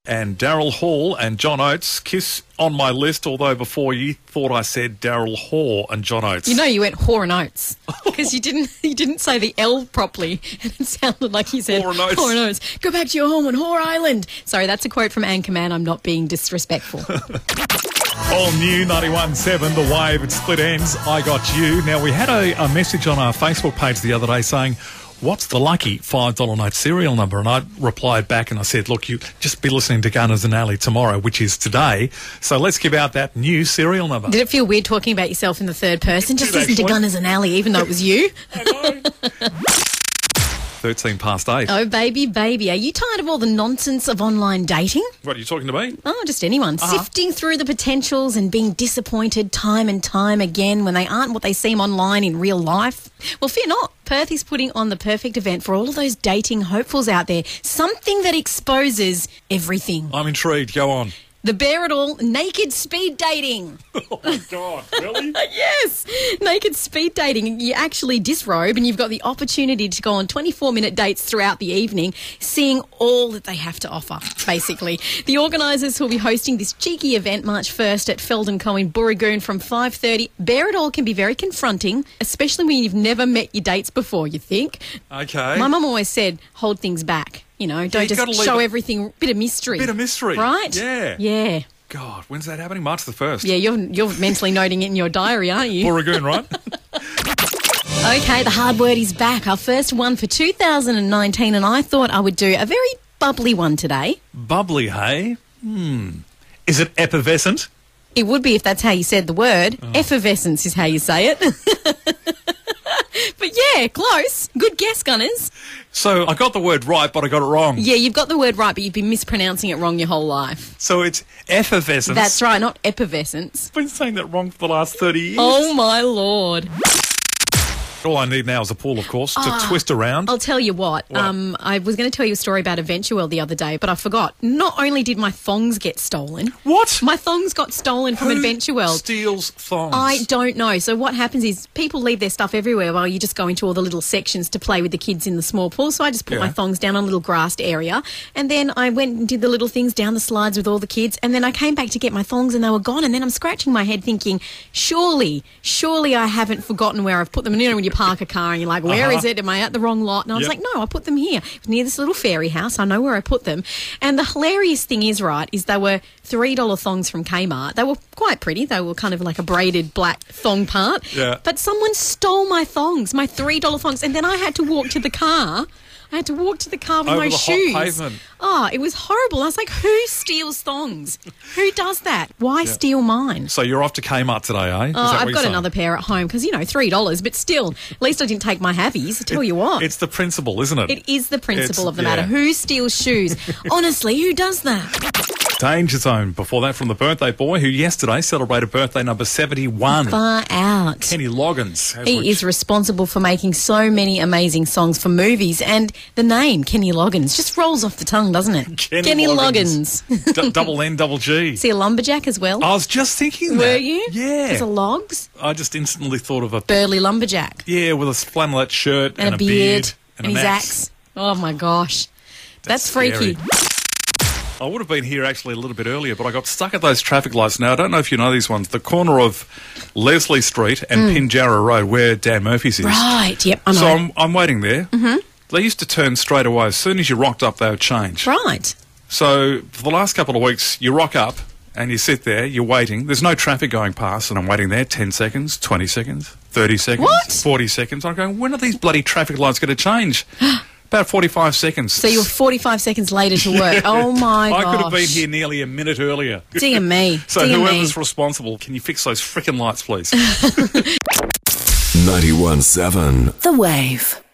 And Daryl Hall and John Oates, Kiss on my list, although before you thought I said Daryl Haw and John Oates. You know you went Haw and Oates because you didn't say the L properly and it sounded like you said Haw and Oates. Haw and Oates. Go back to your home on Haw Island. Sorry, that's a quote from Anchorman. I'm not being disrespectful. All new 91.7 The Wave at Split Ends. I got you. Now, we had a message on our Facebook page the other day saying, what's the lucky $5 note serial number? And I replied back and I said, look, you just be listening to Gunners and Alley tomorrow, which is today. So let's give out that new serial number. Did it feel weird talking about yourself in the third person? Just listen to Gunners and Alley, even though it was you. I know. 13 past 8. Oh, baby, baby. Are you tired of all the nonsense of online dating? What, are you talking to me? Oh, just anyone. Sifting through the potentials and being disappointed time and time again when they aren't what they seem online in real life? Well, fear not. Perth is putting on the perfect event for all of those dating hopefuls out there. Something that exposes everything. I'm intrigued. Go on. The Bear It All Naked Speed Dating. Oh, my God. Really? Yes. Naked speed dating. You actually disrobe and you've got the opportunity to go on 24-minute dates throughout the evening, seeing all that they have to offer, basically. The organisers will be hosting this cheeky event March 1st at Feldon Co in Booragoon from 5:30. Bear It All can be very confronting, especially when you've never met your dates before, you think. Okay. My mum always said, hold things back. You know, don't just show everything. Bit of mystery. Bit of mystery. Right? Yeah. Yeah. God, when's that happening? March the 1st. Yeah, you're mentally noting it in your diary, aren't you? Booragoon, right? Okay, the hard word is back. Our first one for 2019, and I thought I would do a very bubbly one today. Bubbly, hey? Is it effervescent? It would be if that's how you said the word. Effervescence is how you say it. But yeah, close. Good guess, Gunners. So I got the word right, but I got it wrong. Yeah, you've got the word right, but you've been mispronouncing it wrong your whole life. So it's effervescence. That's right, not effervescence. I've been saying that wrong for the last 30 years. Oh, my Lord. All I need now is a pool, of course, to twist around. I'll tell you what. I was going to tell you a story about Adventure World the other day, but I forgot. Not only did my thongs get stolen. What? My thongs got stolen from Adventure World. Who steals thongs? I don't know. So what happens is people leave their stuff everywhere while you just go into all the little sections to play with the kids in the small pool. So I just put my thongs down on a little grassed area, and then I went and did the little things down the slides with all the kids, and then I came back to get my thongs and they were gone, and then I'm scratching my head thinking, surely I haven't forgotten where I've put them. And you know when you park a car and you're like, where is it? Am I at the wrong lot? And I was like, no, I put them here. It was near this little fairy house. I know where I put them. And the hilarious thing is, right, is they were $3 thongs from Kmart. They were quite pretty. They were kind of like a braided black thong part. Yeah. But someone stole my thongs, my $3 thongs, and then I had to walk to the car. I had to walk to the car with my shoes. Hot pavement. Oh, it was horrible. I was like, who steals thongs? Who does that? Why steal mine? So you're off to Kmart today, eh? I've got another pair at home because, $3, but still, at least I didn't take my havies. I tell you what. It's the principle, isn't it? It is the principle of the matter. Who steals shoes? Honestly, who does that? Danger Zone. Before that, from the birthday boy who yesterday celebrated birthday number 71. Far out. Kenny Loggins. He is responsible for making so many amazing songs for movies, and the name, Kenny Loggins, just rolls off the tongue, doesn't it? Kenny Loggins. Double N, double G. Is he a lumberjack as well? I was just thinking that. Were you? Yeah. Is a logs? I just instantly thought of a... burly lumberjack. Yeah, with a flannelette shirt and a beard. And his axe. Oh, my gosh. That's freaky. I would have been here actually a little bit earlier, but I got stuck at those traffic lights. Now, I don't know if you know these ones. The corner of Leslie Street and Pinjarra Road, where Dan Murphy's is. Right, yep, I know. So I'm waiting there. Mm-hmm. They used to turn straight away. As soon as you rocked up, they would change. Right. So for the last couple of weeks, you rock up and you sit there, you're waiting. There's no traffic going past, and I'm waiting there 10 seconds, 20 seconds, 30 seconds, What? 40 seconds. I'm going, when are these bloody traffic lights going to change? About 45 seconds. So you're 45 seconds later to work. Oh, my gosh. I could have been here nearly a minute earlier. Dear me. So whoever's responsible, can you fix those frickin' lights, please? 91.7 The Wave.